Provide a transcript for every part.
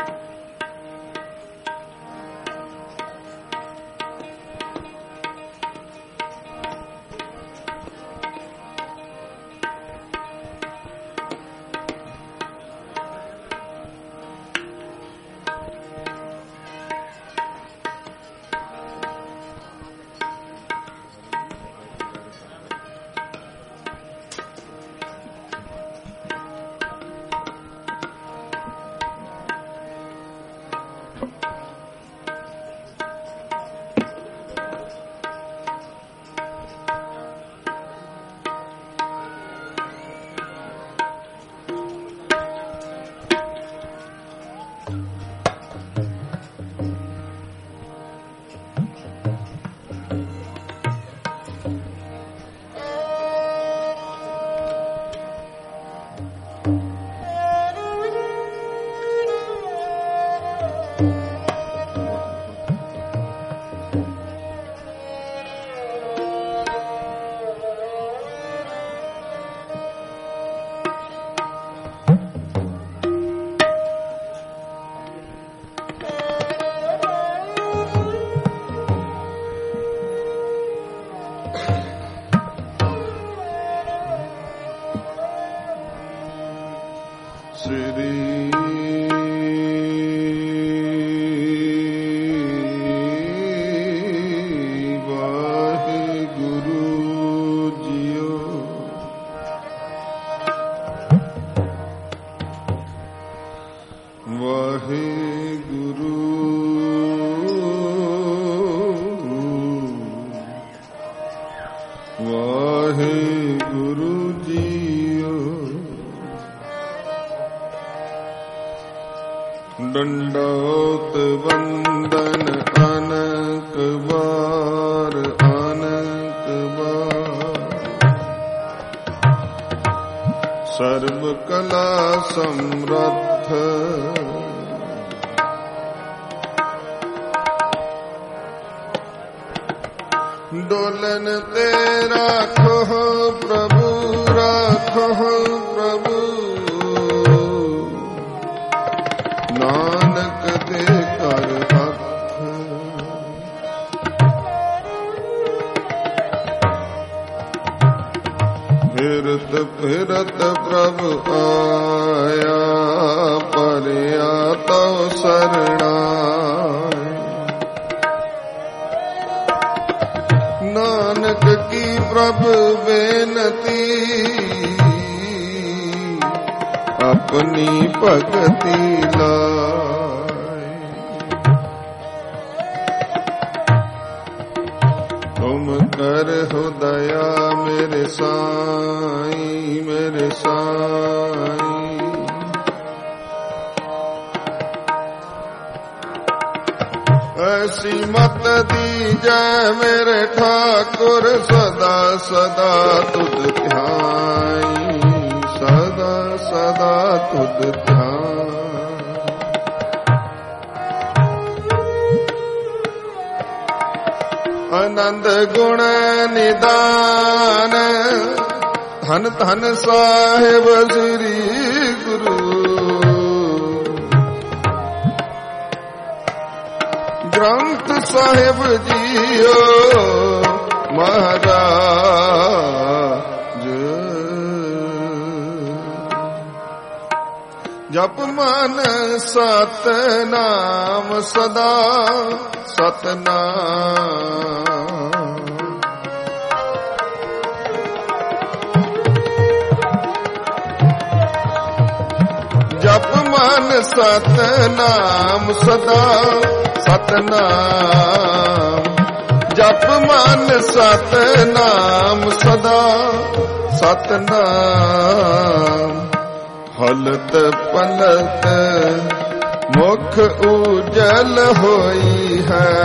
ਡੰਡੋਤ ਵੰਦਨ ਅਨਕ ਵਾਰ ਸਰਬ ਕਲਾ ਸਮਰੱਥ ਡੋਲਨ ਤੇ ਰਾਖੋ ਪ੍ਰਭੂ ਰਾਖੋ ਪ੍ਰਭੂ ਨਾਨਕ ਦੇ ਕਰ ਹੱਥ ਫਿਰਤ ਫਿਰਤ ਪ੍ਰਭ ਆਇਆ ਪਰਿਆ ਤਉ ਸਰਣਾ ਨਾਨਕ ਕੀ ਪ੍ਰਭ ਬੇਨਤੀ ਆਪਣੀ ਭਗਤੀ ਲਾਇ ਤੁਮ ਕਰਹੁ ਦਇਆ ਮੇਰੇ ਸਾਈਂ ਮੇਰੇ ਸਾਈਂ ਐਸੀ ਮਤ ਦੀਜੈ ਮੇਰੇ ਠਾਕੁਰ ਸਦਾ ਸਦਾ ਤੁਧ ਧਿਆਈ ਸਦਾ ਸਦਾ ਤੁਧ ਧਿਆਨ ਆਨੰਦ ਗੁਣ ਨਿਦਾਨ ਧਨ ਧਨ ਸਾਹਿਬ ਸ੍ਰੀ ਗੁਰੂ ਗ੍ਰੰਥ ਸਾਹਿਬ ਜੀਓ ਮਹਾਰਾਜ ਜਪ ਮਨ ਸਤਨਾਮ ਸਦਾ ਸਤਨਾਮ ਜਪ ਮਨ ਸਤਨਾਮ ਸਦਾ ਸਤਨਾਮ ਜਪ ਮਨ ਸਤਨਾਮ ਸਦਾ ਸਤਨਾਮ ਹਲਤ ਪਲਤ ਮੁਖ ਉਜਲ ਹੋਈ ਹੈ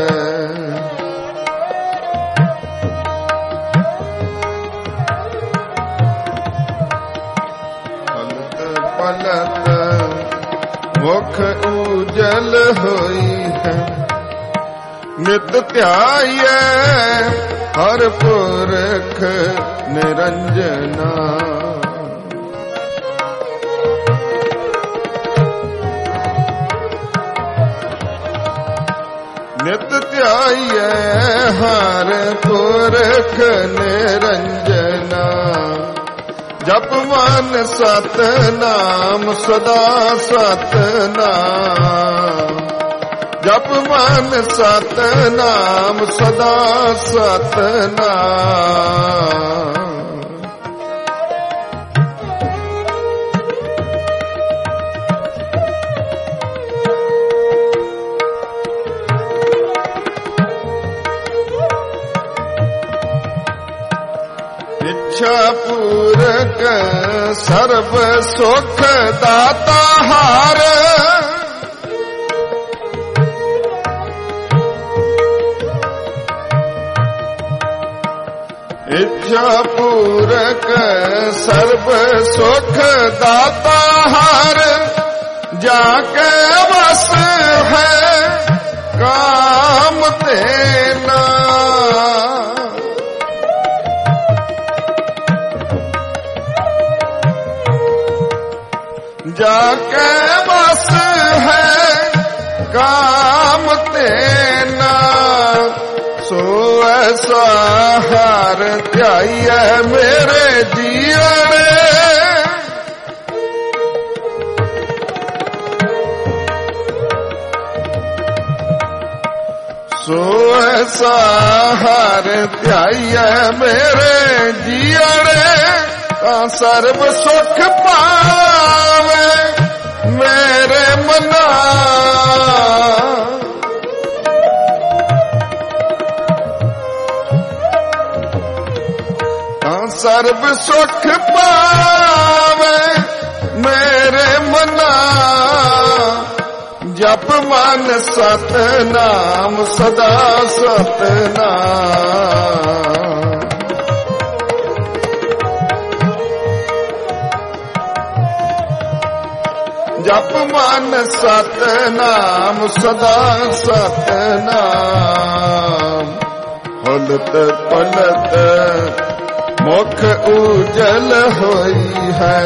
ਹਲਤ ਪਲਤ ਮੁਖ ਉਜਲ ਹੋਈ ਹੈ ਨਿਤ ਧਿਆਈਐ ਹਰ ਪੁਰਖ ਨਿਰੰਜਨਾ ਧਿਆਈਐ ਹਰ ਪੁਰਖ ਨਿਰੰਜਨਾ। ਜਪ ਮਨ ਸਤਨਾਮ ਸਦਾ ਸਤਨਾਮ। ਜਪ ਮਨ ਸਤਨਾਮ ਸਦਾ ਸਤਨਾਮ। ਇੱਛਾ ਪੂਰਕ ਸਰਬ ਸੁਖ ਦਾਤਾ ਹਾਰ। ਇੱਛਾ ਪੂਰਕ ਸਰਬ ਸੁਖ ਦਾਤਾ ਹਾਰ। ਜਾ ਕੇ ਵਸ ਹੈ ਕਾਮ ਤੇਨਾ। ਜਾਕੇ ਬਸ ਹੈ ਕਾਮ ਤੇਨਾ। ਸੋ ਐਸਾ ਹਰ ਧਿਆਈਐ ਮੇਰੇ ਜੀਵਣੇ। ਸੋ ਐਸਾ ਹਰ ਧਿਆਈਐ ਮੇਰੇ ਜੀਵਣੇ। ਤਾਂ ਸਰਬ ਸੁਖ ਪਾਵੇ ਮੇਰੇ ਮਨਾ। ਤਾਂ ਸਰਬ ਸੁਖ ਪਾਵੇ ਮੇਰੇ ਮਨਾ। ਜਪ ਮਨ ਸਤਨਾਮ ਸਦਾ ਸਤਨਾਮ। ਜਪ ਮਨ ਸਤਨਾਮ ਸਦਾ ਸਤਨਾਮ। ਹਲਤ ਪਲਤ ਮੁਖ ਉਜਲ ਹੋਈ ਹੈ।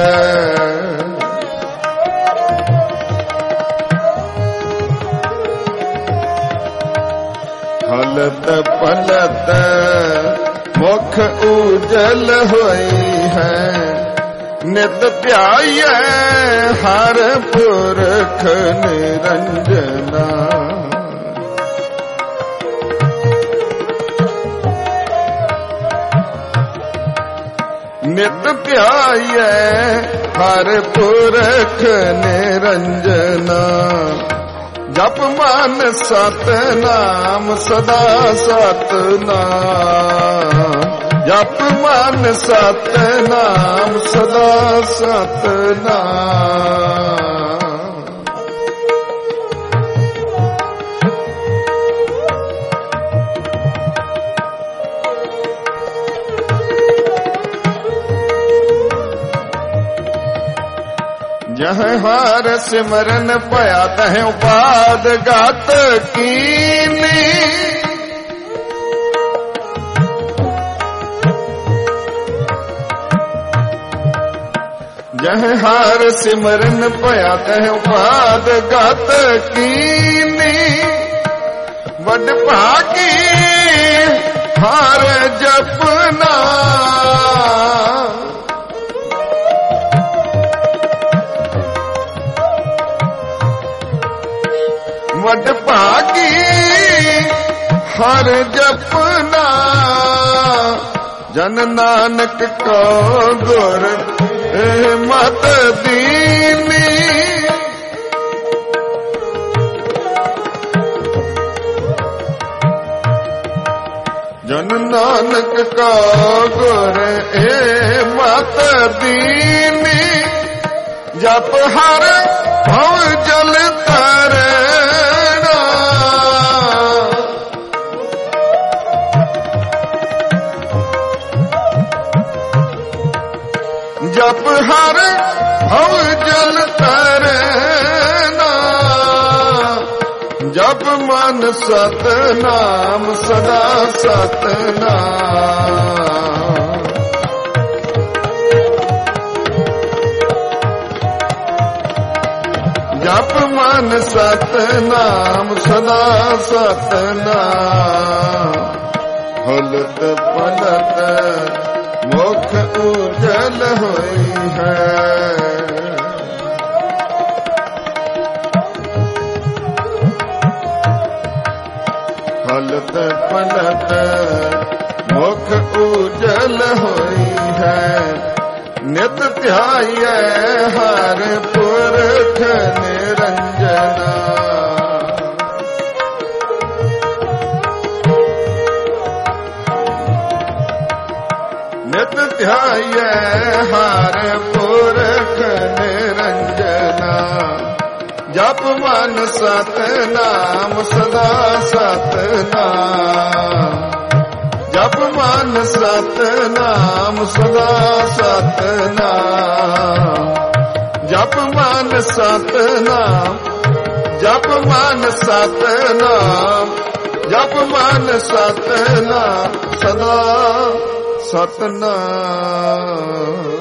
ਹਲਤ ਪਲਤ ਮੁਖ ਉਜਲ ਹੋਈ ਹੈ। ਨਿਤ ਧਿਆਈਐ ਹਰ ਪੁਰਖ ਨਿਰੰਜਨਾ। ਨਿਤ ਧਿਆਈਐ ਹਰ ਪੁਰਖ ਨਿਰੰਜਨਾ। ਜਪ ਮਨ ਸਤਨਾਮ ਸਦਾ ਸਤਨਾਮ। ਜਪ ਮਨ ਸਤਨਾਮ ਸਦਾ ਸਤਨਾਮ। जह हार सिमरन पया तह उपाद गात कीनी। जह हार सिमरन पया तह उपाद गात कीनी। वड भागी हार जपना। वड भागी हर जपना। जन नानक को गुर मत दीनी। जन नानक को गुर मत दीनी। जप हर भव जल तरना। जप हर भव जल तरना। जप मन सतनाम सदा सतनाम। ਜਪ ਮਨ ਸਤਨਾਮ ਸਦਾ ਸਤਨਾਮ ਹਲਤ ਪਲਤ ਮੁਖ ਉਜਲ ਹੋਈ ਹੈ ਹਲਤ ਪਲਤ ਮੁਖ ਉਜਲ ਹੋਈ ਹੈ ਨਿਤ ਧਿਆਈਐ ਹਰ ਪੁਰਖ ਨਿਰੰਜਨਾ ਨਿਤ ਧਿਆਈਐ ਹਰ ਪੁਰਖ ਨਿਰੰਜਨਾ ਜਪ ਮਨ ਸਤਨਾਮ ਸਦਾ ਸਤਨਾਮ ਜਪ ਮਨ ਸਤਨਾਮ ਸਦਾ ਸਤਨਾਮ ਜਪ ਮਨ ਸਤਨਾਮ ਜਪ ਮਨ ਸਤਨਾਮ ਜਪ ਮਨ ਸਤਨਾਮ ਸਦਾ ਸਤਨਾਮ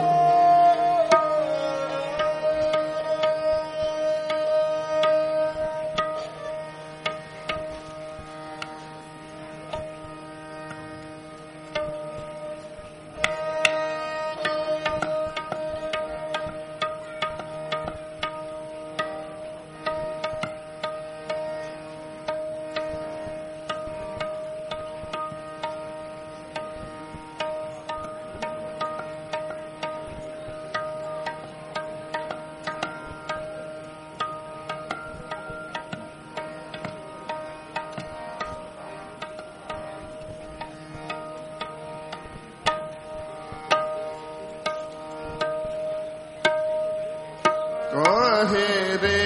ਕਾਹੇ ਰੇ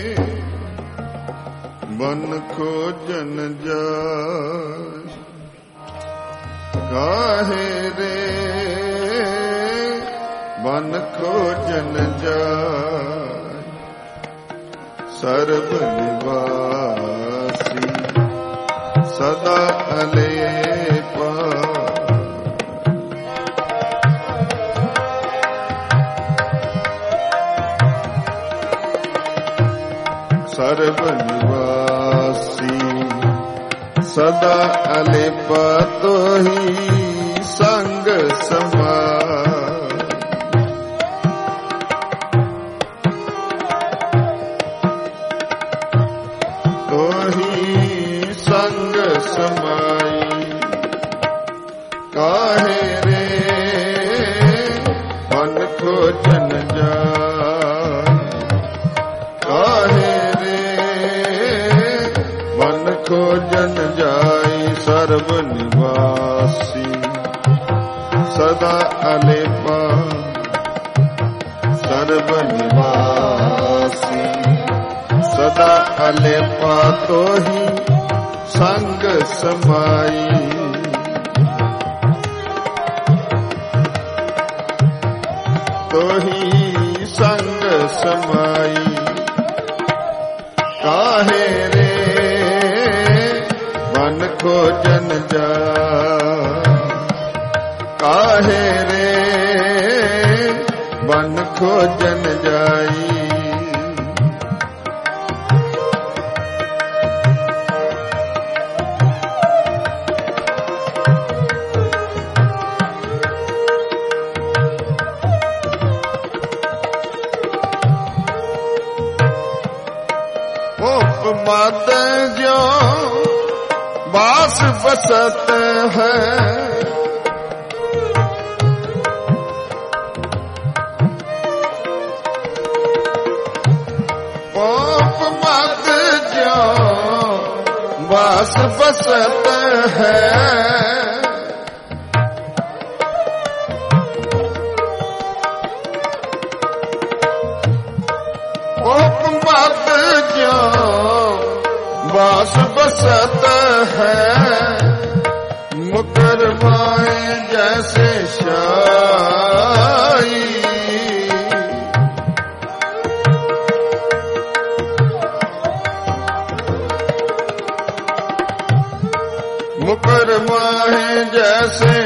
ਬਨ ਖੋਜਨ ਜਾਇ ਕਾਹੇ ਰੇ ਬਨ ਖੋਜਨ ਜਾਇ ਸਰਬ ਨਿਵਾਸੀ ਸਦਾ ਅਲੇਪਾ ਸਰਬ ਨਿਵਾਸੀ ਸਦਾ ਅਲੇਪਾ ਤੋਹੀ ਸੰਗ ਸਮਾਇ ਤੋਹੀ ਸੰਗ ਸਮਾਈ ਕਾਹੇ ਰੇ ਮਨ ਖੋਜਨ ਜਾਇ ਕਾਹੇ ਖੋਜਨ ਜਾਈ ਸਰਬ ਨਿਵਾਸੀ ਸਦਾ ਅਲੇਪਾ ਸਰਬ ਨਿਵਾਸੀ ਸਦਾ ਅਲੇਪਾ ਤੋਹੀ ਸੰਗ ਸਮਾਈ ਤੋਹੀ ਸੰਗ ਸਮਾਈ ਕਾਹੇ ਰੇ ਮਨ ਖੋਜਨ ਜਾਇ ਕਾਹੇ ਰੇ ਮਨ ਖੋਜਨ ਜਾਈ ਮਤ ਜੋ बास बसत है पाप मत जो बास बसत है पाप मत जो बास बसत है मुकर माए जैसे शाई मुकर माए जैसे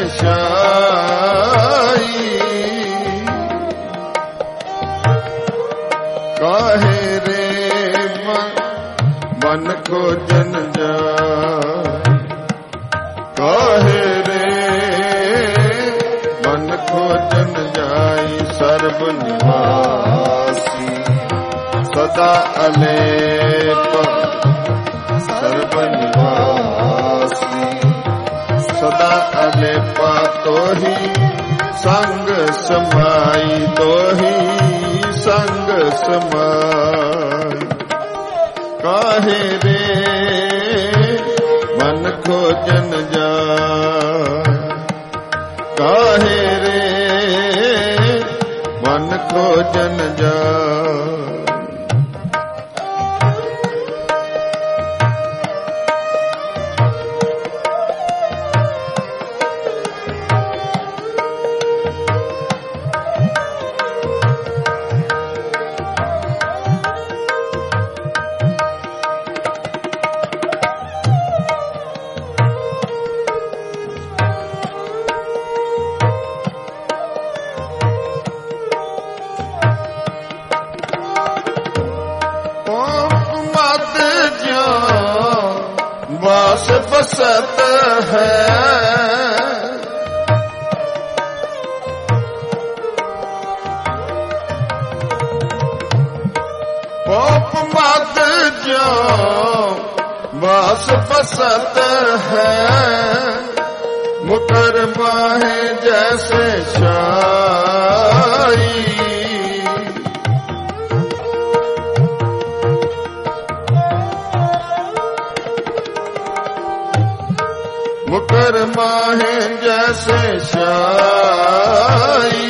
शाई काहे रे खोजन जाय काहे रे मन खोजन जाय सर्व निवासी सदा अलेप सर्व निवासी सदा अलेपा तो ही संग समाई तो ही संग समाई काहे रे मन खोजन जाय काहे रे मन खोजन जाय वास बसत है पाप मत जो वास बसत है मुकर माहे जैसे शाई मुकर माहे जैसे शाई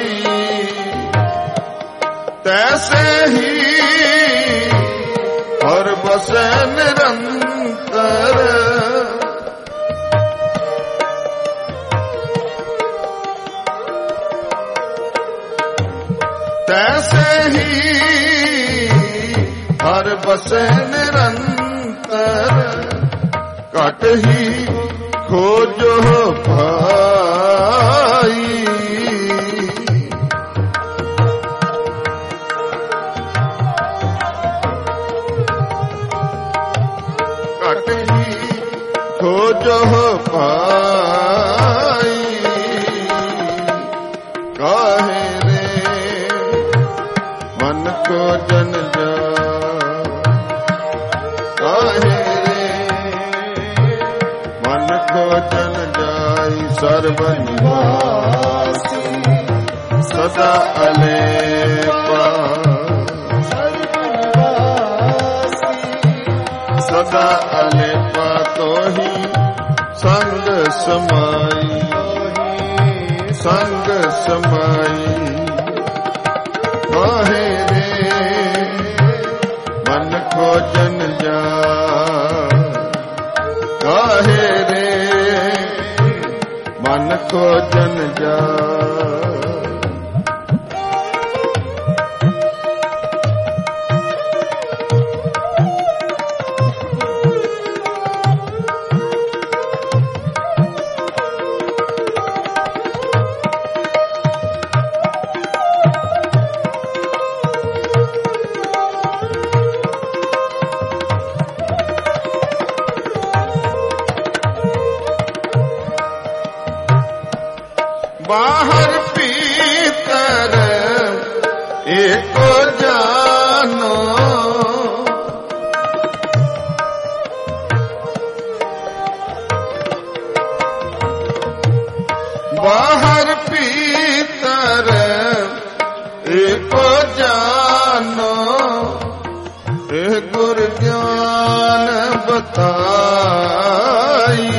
तैसे ही और बसे निरंतर तैसे ही और बसे निरंतर कट ही खोजो भाई कटही खोजो भाई काहे रे मन को जन जा काहे खोजन जाय सर्व निवासी सदा अलेपा सदा अलेपा तो ही संग समाई संग समाई काहे रे मन खोजन जाय काहे रे मन खोजन जाय बाहर भीतर एको जानो बाहर भीतर एको जानो गुर ज्ञान बताई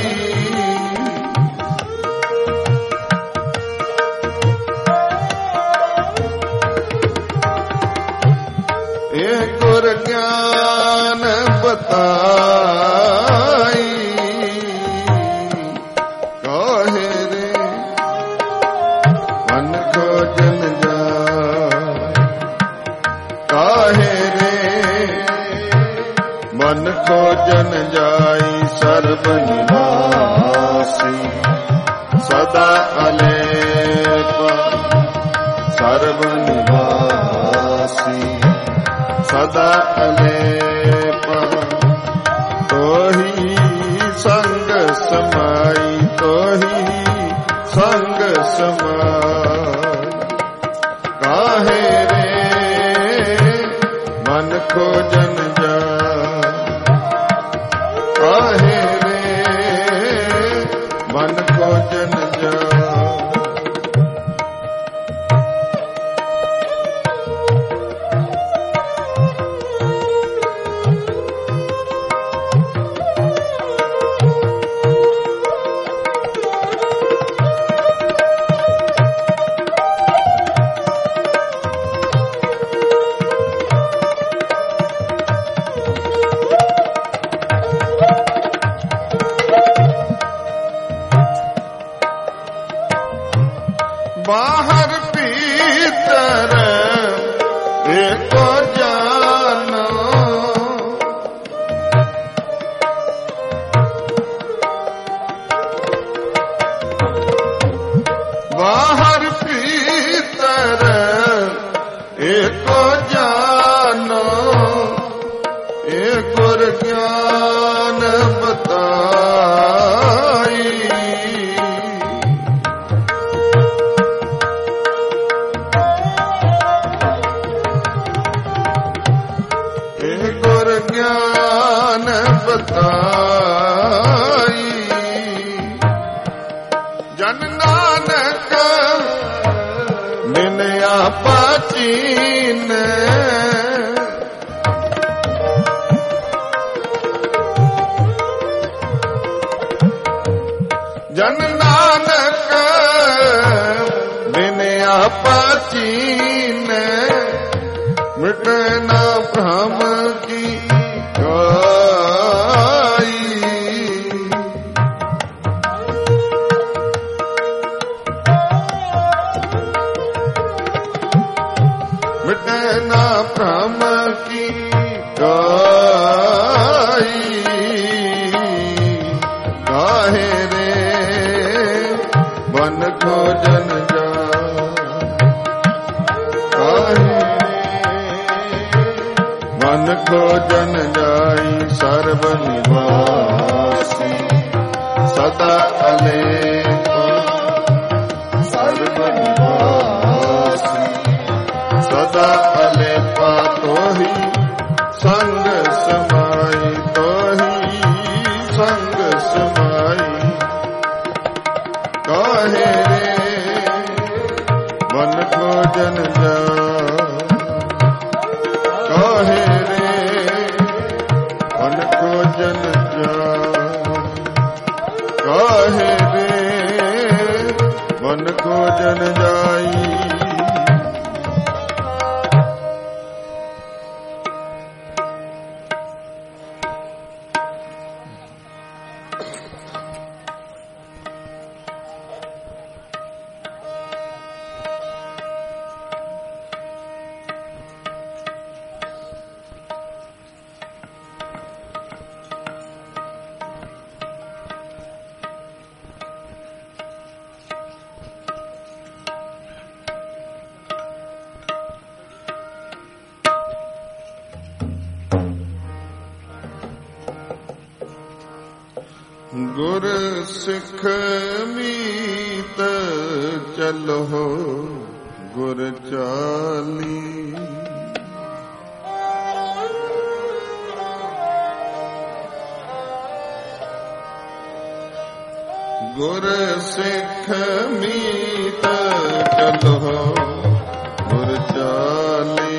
गुर ज्ञान बताई काहे रे मन खोजन जाय काहे रे मन खोजन जाय सर्व निवासी सदा अलेपा सर्व निवासी सदा अलेपा तो समाय। काहे रे मन खोजन जाय, काहे रे मन खोजन जाय। बाहर भीतर एको जानो, बाहर भीतर एको जानो, एक गुर ज्ञान बताई। ज्ञान बताई। जन नानक बिन आपा चीन, जन नानक बिन आपा चीन, मिटे ना भ्रम की काई। मिटे ना भ्रम की काई। काहे रे मन खोजन जाय, काहे मन खोजन जाई। सर्वनिवासी सदा अलेप, सर्वनिवासी सदा अलेपा। तो ही संग समाई, तो ही संग समाई। काहे रे मन खोजन जाय, काहे रे मन खोजन जाय, काहे रे मन खोजन जाई। गुर सिख मीत चलो गुर चाली। गुर सिख मीत चलो गुर चाली।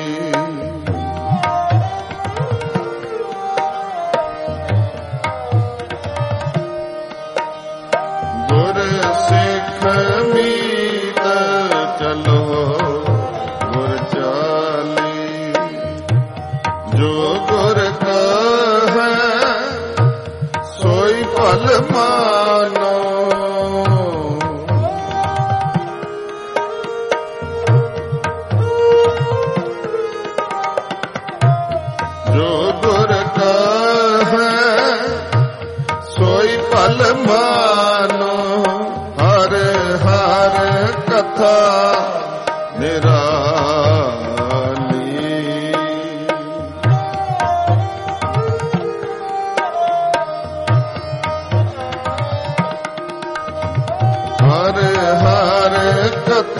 गुर सिख मीत चलो गुर चाली। जो गुर का है सोई फल मानो। जो गुर का है सोई फल मानो। हर हर कथा निराली।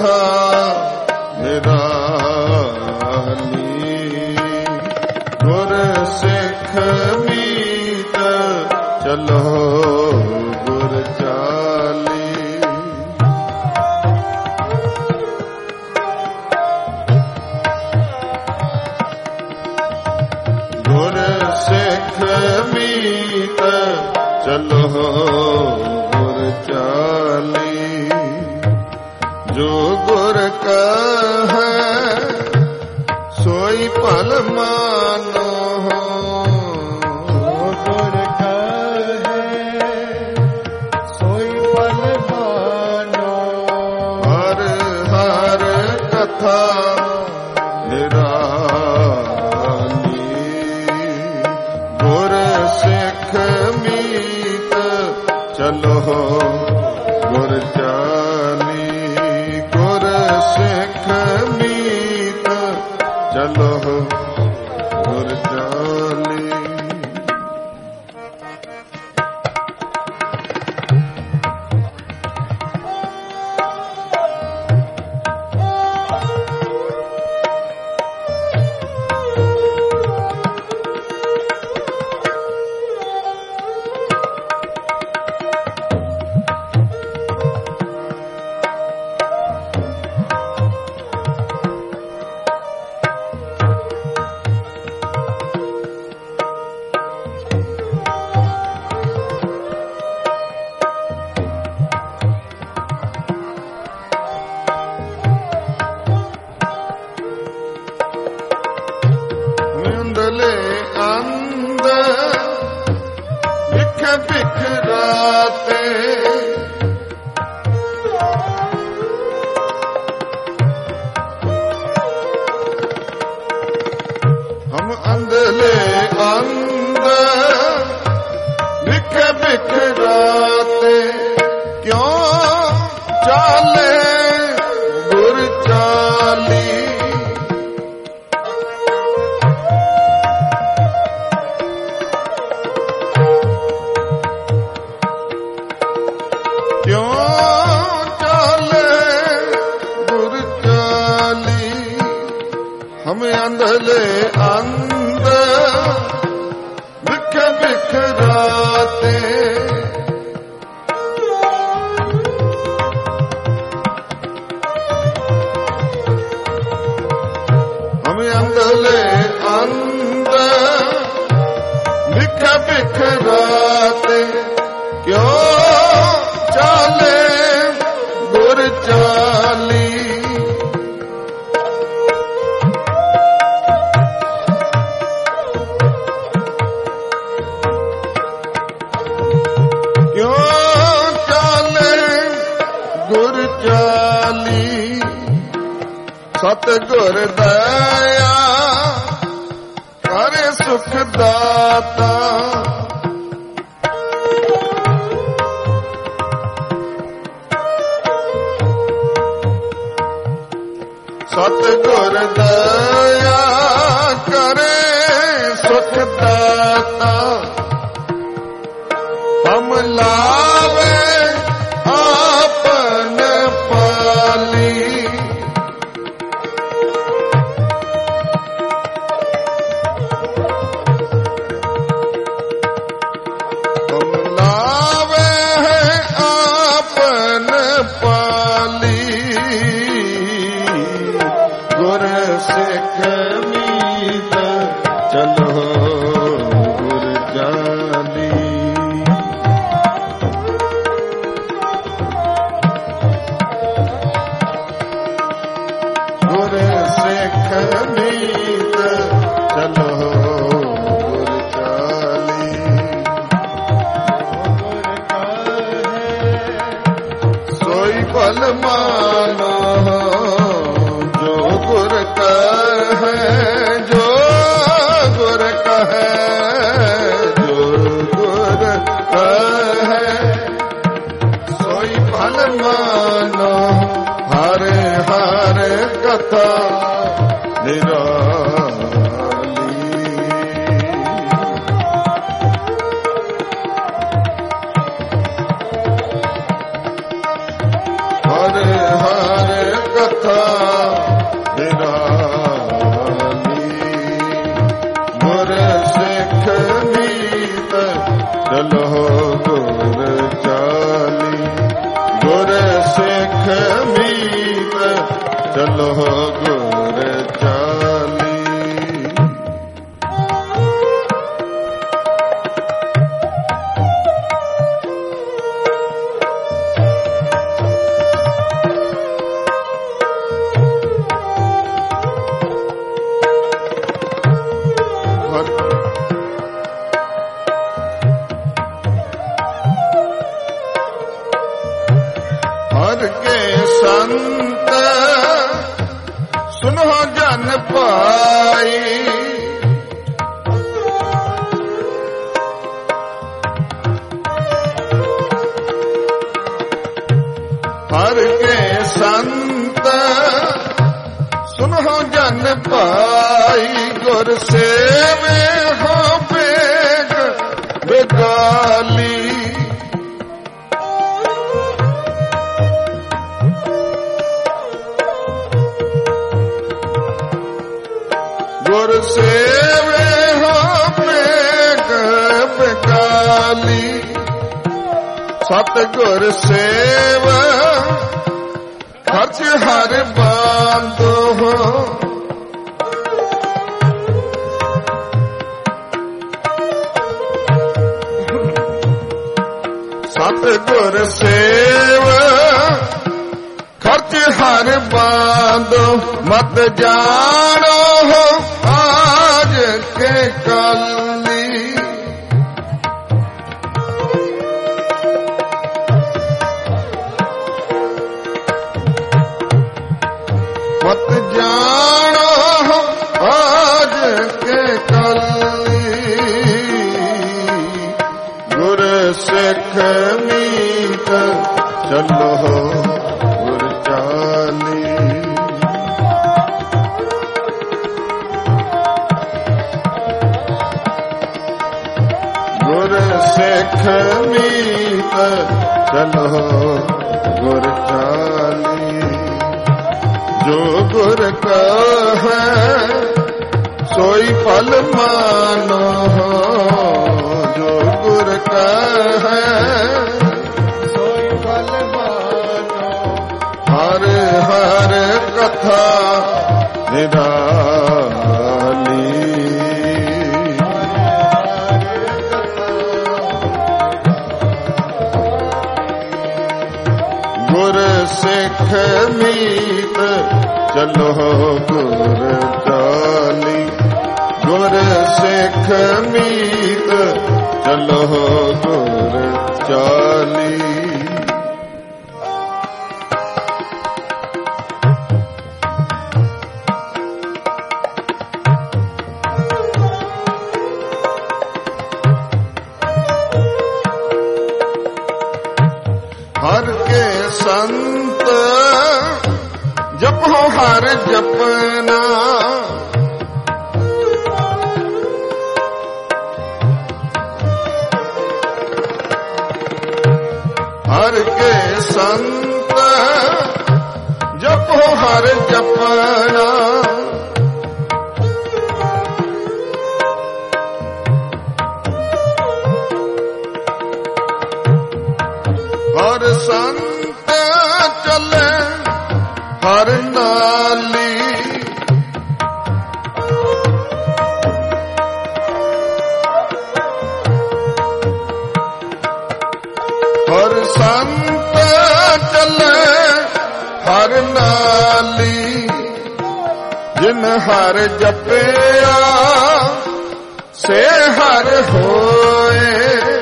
कथा निराली। गुर सिख मीत चलो गुर चाली। गुर सिख मीत चलो गुर चाली। जो गुर कहे सोई फल मानो। गुर कहे सोई फल मानो। हर हर कथा निराली। गुर सिख मीत चलो गुर चाली। गुर सिख मीत चलो गुर चाली। अंदले अंद बिख बिखराते। हम अंदले अंद बिख बिखराते। क्यों चाले गुर चाली। क्यों चाले गुर चाली। हम अंधले अंध बिख बिखराते। हम अंधले अंध बिख बिखराते। क्यों चाले गुर चाली। क्यों चाले गुर चाली। सतगुर दया करे सुख दाता। सतगुर दया करे सुख दाता। हम लावे आपन पाली। हम लावे आपन पाली। गुर सिख मीत चलो गुर चाली। गुर सिख मीत चलो गुर चाली। गुर कहे सोई फल मानो। जो गुर कहे जो गुर कहे जो गुर कहे सोई फल मानो। हर हर कथा निराली। हर हर ਸਿੱਖ ਮੀਤ ਚਲੋ ਗੁਰ ਚਾਲੀ। ਗੁਰ ਸਿੱਖ ਮੀਤ ਚਲੋ ਗੁਰ ਚਾਲੀ। ਹਰ ਕੇ ਸੰਤ ਸੁਨੋ ਜਨ ਪਾਈ। ਹਰ ਕੇ ਸੰਤ ਸੁਨੋ ਜਨ ਪਾਈ। ਗੁਰ ਸੇਵੇ ਹੋ ਬੇਗ ਬੇਗਾਲੀ। ਗੁਰ ਸੇਵੇ ਹੋ ਬੇਗ ਬੇਗਾਲੀ। ਸਤਿਗੁਰ ਸੇਵ ਖਰਚ ਹਰ ਬਾਂਧੋ। ਸਤਿਗੁਰ ਸੇਵ ਖਰਚ ਹਰ ਬਾਂਧੋ। ਮਤ ਜਾਣੋ ਆਜ ਕੇ ਕਾਲੀ। ਮਤ ਜਾਣੋ ਆਜ ਕੇ ਕਾਲੀ। ਗੁਰ ਸਿੱਖ ਮੀਤ ਚਲੋ ਗੁਰ ਚਾਲੀ। ਗੁਰ ਸਿੱਖ ਮੀਤ ਚਲੋ ਗੁਰ ਚਾਲੀ। ਜੋ ਗੁਰ ਕਹੈ ਸੋਈ ਫਲ ਮਾਨੋ। ਜੋ ਗੁਰ ਕਹੈ ਸੋਈ ਫਲ ਮਾਨੋ। ਹਰ ਹਰ ਕਥਾ ਨਿਰਾਲੀ। ਗੁਰ ਸਿੱਖ ਮੀਤ ਚਲੋ ਗੁਰ ਚਾਲੀ। ਗੁਰ ਸਿੱਖ ਮੀਤ ਚਲੋ ਗੁਰ ਚਾਲੀ। ਹਰ ਕੇ ਸੰਤ ਜਪੋ ਹਰ ਜਪਨਾ। ਹਰ ਕੇ ਸੰਤ ਜਪੋ ਹਰ ਜਪਨਾ। ਹਰ ਸੰਤ ਚੱਲੇ ਹਰ ਨਾਲੀ। ਹਰ ਸੰਤ ਚੱਲੇ ਹਰ ਨਾਲੀ। ਜਿਨ ਹਰ ਜਪਿਆ ਸੇ ਹਰ ਹੋਏ।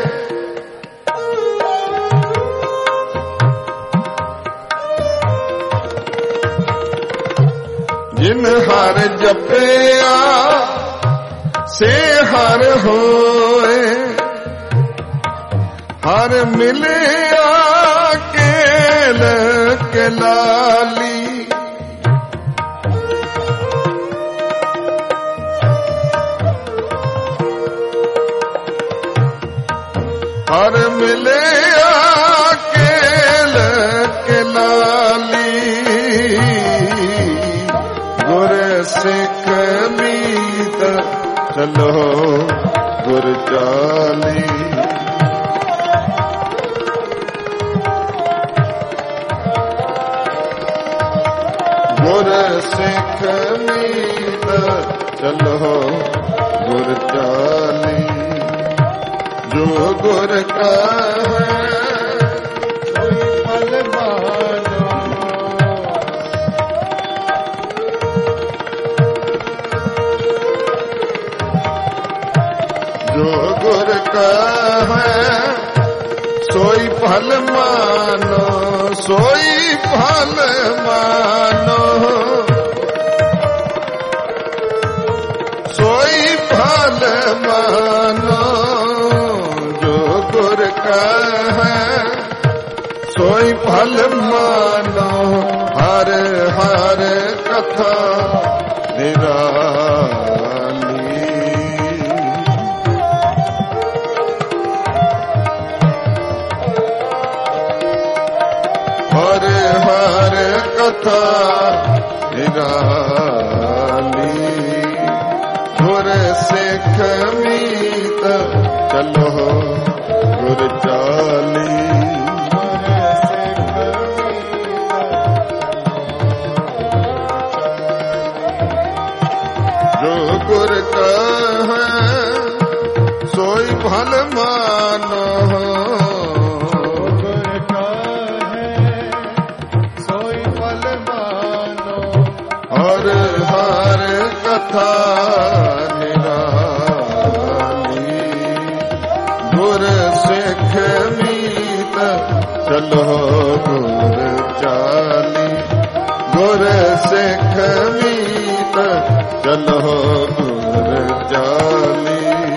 ਜਿਨ ਹਰ ਜਪਿਆ ਸੇ ਹਰ ਹੋਏ। ਹਰ ਮਿਲਿਆ ਕੇਲ ਕਲਾਲੀ। ਹਰ ਮਿਲਿਆ ਕੇਲ ਕਲਾਲੀ। ਗੁਰ ਸਿੱਖ ਮੀਤ ਚਲੋ ਗੁਰ ਚਾਲੀ। ਗੁਰ ਸਿੱਖ ਮੀਤ ਚਲੋ ਗੁਰ ਚਾਲੀ। ਜੋ ਗੁਰ ਕਾ ਸੋਈ ਫਲ ਮਾਨੋ। ਜੋ ਗੁਰ ਕਾ ਹੈ ਸੋਈ ਫਲ ਮਾਨੋ। ਸੋਈ ਫਲ ਮਾਨੋ। ਸੋਈ ਫਲ ਮਾਨੋ। ਜੋ ਗੁਰ ਕਾ ਹੈ ਸੋਈ ਫਲ ਮਾਨੋ। ਹਰ ਹਰ ਕਥਾ ਨਿਰਾਲੀ। ਹਰ ਹਰ ਕਥਾ ਨਿਰਾਲੀ। ਗੁਰ ਸਿੱਖ ਮੀਤ ਚਲੋ ਗੁਰ ਚਾਲੀ। ਜੋ ਗੁਰ ਕਾ ਹੈ ਸੋਈ ਫਲ ਮਾਨੋ। ਗੁਰ ਕਾ ਹੈ ਸੋਈ ਫਲ ਮਾਨੋ। ਹਰ ਹਰ ਕਥਾ ਨਿਰਾਲੀ। ਗੁਰ ਸਿੱਖ ਮੀਤ ਚਲੋ ਗੁਰ ਚਾਲੀ। ਗੁਰ ਸਿੱਖ ਮੀਤ ਚਲੋ ਗੁਰ ਚਾਲੀ।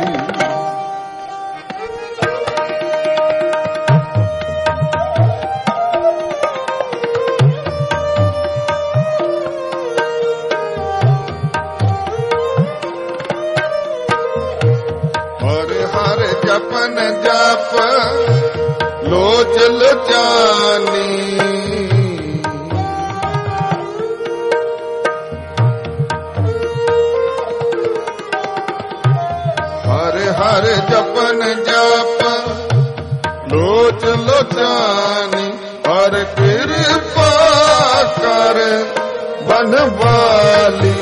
ਹਰ ਹਰ ਜਪਨ ਜਪ ਲੋਚ ਲੁਚਾਨੀ। ਹਰ ਹਰ ਜਪਨ ਜਪ ਲੋਚ ਲੋਚਾਨੀ। ਹਰ ਕਿਰਪਾ ਕਰ ਬਨਵਾਲੀ।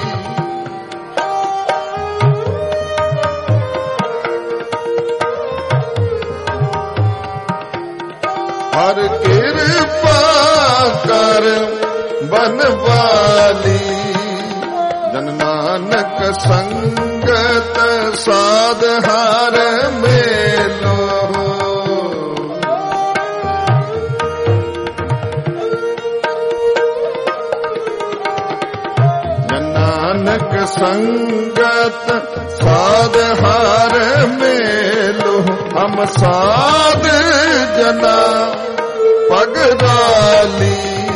ਹਰ ਕਿਰਪਾ ਕਰ ਬਨਵਾਲੀ। ਜਨ ਨਾਨਕ ਸੰਗਤ ਸਾਧ ਹਰ ਮੇਲੋ। ਜਨ ਨਾਨਕ ਸੰਗਤ ਸਾਧ ਹਰ ਮੇਲੋ। ਹਮ ਸਾਧ ਜਨਾ ਪਗਰਾਲੀ।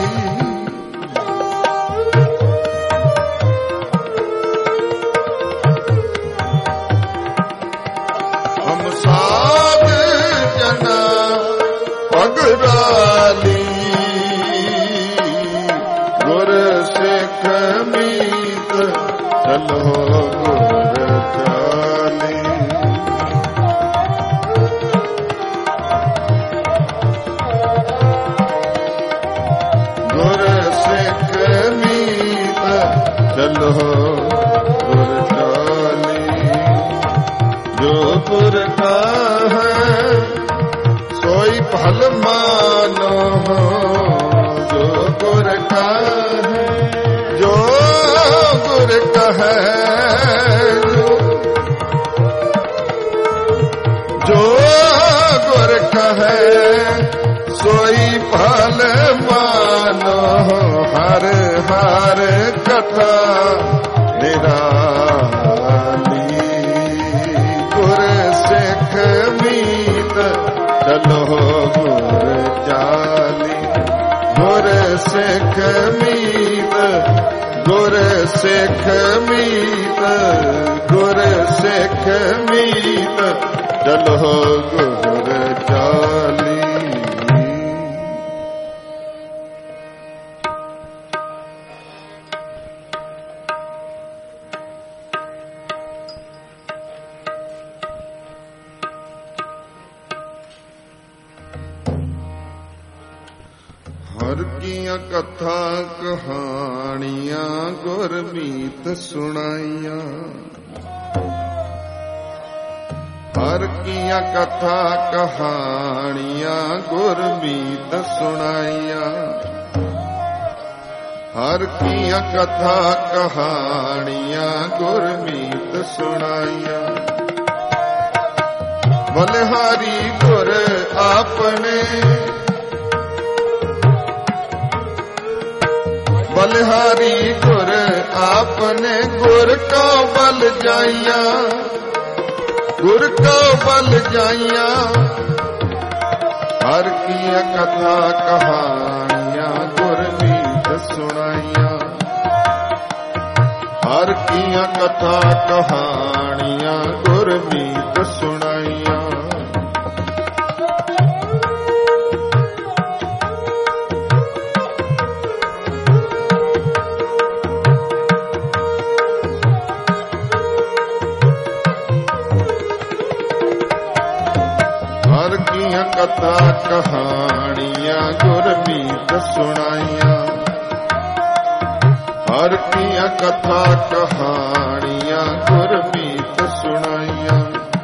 ਹਮ ਸਾਧ ਜਨਾ ਪਗਰਾਲੀ। ਗੁਰ ਸਿੱਖ ਮੀਤ ਚਲੋ ਗੁਰ ਚਾਲੀ। ਗੁਰ ਸਿੱਖ ਮੀਤ ਚਲੋ ਗੁਰ ਚਾਲੀ। ਜੋ ਗੁਰ ਕਾ ਹੈ ਸੋਈ ਫਲ ਮਾਨੋ। ਜੋ ਗੁਰ ਕਾ ਹੈ ਜੋ ਗੁਰ ਕਾ ਹੈ ਜੋ ਗੁਰ ਕਾ ਹੈ ਸੋਈ ਫਲ ਮਾਨੋ। ਹਰ ਹਰ ਕਥਾ ਨਿਰਾਲੀ। ਗੁਰ ਸਿੱਖ ਮੀਤ ਚਲੋ ਗੁਰ ਚਾਲੀ। ਗੁਰ ਸਿੱਖ ਮੀਤ ਗੁਰ ਸਿੱਖ ਮੀਤ ਗੁਰ ਸਿੱਖ ਮੀਤ ਚਲੋ ਗੁਰ ਚਾਲੀ। ਹਰ ਕੀਆਂ ਕਥਾ ਕਹਾਣੀਆਂ ਗੁਰਮੀਤ ਸੁਣਾਈਆਂ। ਹਰ ਕੀਆਂ ਕਥਾ ਕਹਾਣੀਆਂ ਗੁਰਮੀਤ ਸੁਣਾਈਆਂ। ਹਰ ਕੀਆਂ ਕਥਾ ਕਹਾਣੀਆਂ ਗੁਰਮੀਤ ਸੁਣਾਈਆਂ। ਬਲਿਹਾਰੀ ਗੁਰ ਆਪਣੇ ਬਲਿਹਾਰੀ ਗੁਰ ਆਪਣੇ ਗੁਰ ਕੋ ਬਲ ਜਾਈਆਂ। ਗੁਰ ਕੋ ਬਲ ਜਾਈਆਂ। ਹਰ ਕੀਆਂ ਕਥਾ ਕਹਾਣੀਆਂ ਗੁਰਮੀਤ ਸੁਣਾਈਆਂ। ਹਰ ਕੀਆਂ ਕਥਾ ਕਹਾਣੀਆਂ ਗੁਰਮੀਤ ਸੁਣਾਈਆਂ। ਹਰ ਕੀਆਂ ਕਥਾ ਕਹਾਣੀਆਂ ਗੁਰਮੀਤ ਸੁਣਾਈਆਂ। ਹਰ ਕੀਆਂ ਕਥਾ ਕਹਾਣੀਆਂ ਗੁਰਮੀਤ ਸੁਣਾਈਆਂ।